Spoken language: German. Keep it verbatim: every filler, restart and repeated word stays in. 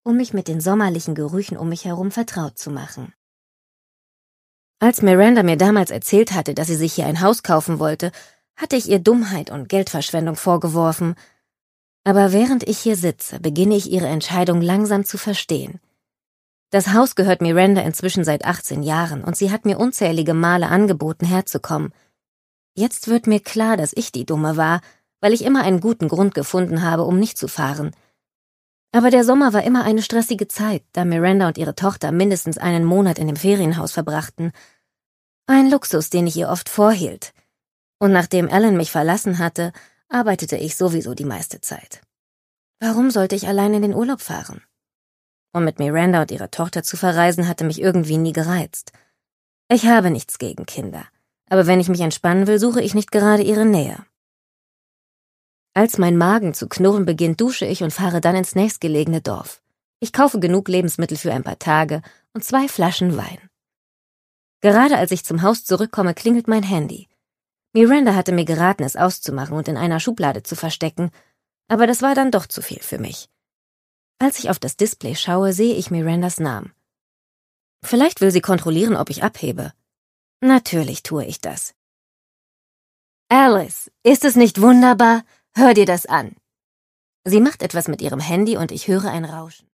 um mich mit den sommerlichen Gerüchen um mich herum vertraut zu machen. Als Miranda mir damals erzählt hatte, dass sie sich hier ein Haus kaufen wollte, hatte ich ihr Dummheit und Geldverschwendung vorgeworfen. Aber während ich hier sitze, beginne ich ihre Entscheidung langsam zu verstehen. Das Haus gehört Miranda inzwischen seit achtzehn Jahren und sie hat mir unzählige Male angeboten, herzukommen. Jetzt wird mir klar, dass ich die Dumme war, weil ich immer einen guten Grund gefunden habe, um nicht zu fahren. Aber der Sommer war immer eine stressige Zeit, da Miranda und ihre Tochter mindestens einen Monat in dem Ferienhaus verbrachten. Ein Luxus, den ich ihr oft vorhielt. Und nachdem Alan mich verlassen hatte, arbeitete ich sowieso die meiste Zeit. Warum sollte ich allein in den Urlaub fahren? Und mit Miranda und ihrer Tochter zu verreisen, hatte mich irgendwie nie gereizt. Ich habe nichts gegen Kinder, aber wenn ich mich entspannen will, suche ich nicht gerade ihre Nähe. Als mein Magen zu knurren beginnt, dusche ich und fahre dann ins nächstgelegene Dorf. Ich kaufe genug Lebensmittel für ein paar Tage und zwei Flaschen Wein. Gerade als ich zum Haus zurückkomme, klingelt mein Handy. Miranda hatte mir geraten, es auszumachen und in einer Schublade zu verstecken, aber das war dann doch zu viel für mich. Als ich auf das Display schaue, sehe ich Mirandas Namen. Vielleicht will sie kontrollieren, ob ich abhebe. Natürlich tue ich das. »Alice, ist es nicht wunderbar? Hör dir das an.« Sie macht etwas mit ihrem Handy und ich höre ein Rauschen.